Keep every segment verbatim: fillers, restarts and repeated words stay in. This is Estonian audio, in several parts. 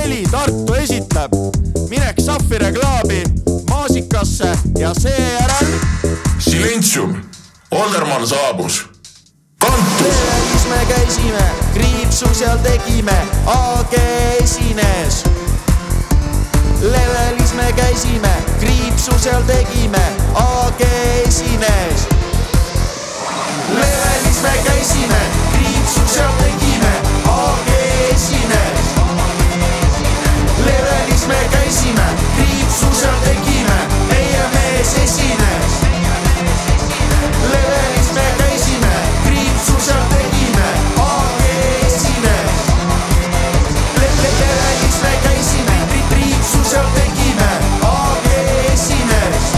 neli Tartu esitleb Minek Safire klaabi Maasikasse ja seejärel Silentsium, Oldermann saabus. Kantus! Levelis me käisime, kriipsu seal tegime, A G esines. Levelis me käisime, kriipsu seal tegime, A G esines. Levelis me käisime, kriipsu seal tegime, A G esines. Levelis me käisime, kriipsu seal tegime, meie mees esines. Levelis me käisime, kriipsu seal tegime, A G esines. Levelis me käisime, kriipsu seal tegime, A G esines.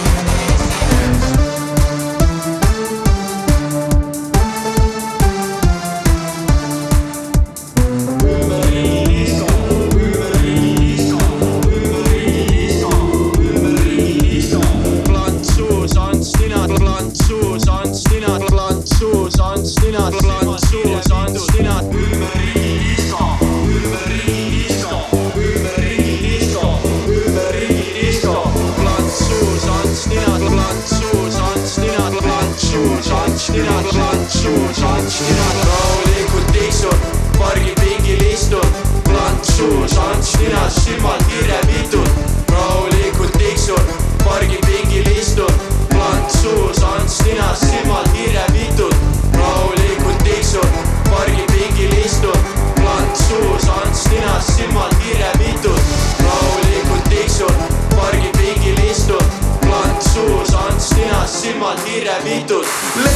Rahulikult tiksun, pargi pingil istun, plantsuus, ants ninas, silmad kirjevitud. Rahulikult tiksun, pargi pingil istun, plantsuus, ants ninas, silmad kirjevitud. Rahulikult tiksun, pargi pingil istun, plantsuus, ants ninas, silmad kirjevitud. Rahulikult tiksun, pargi pingil istun, plantsuus, ants ninas, silmad kirjevitud.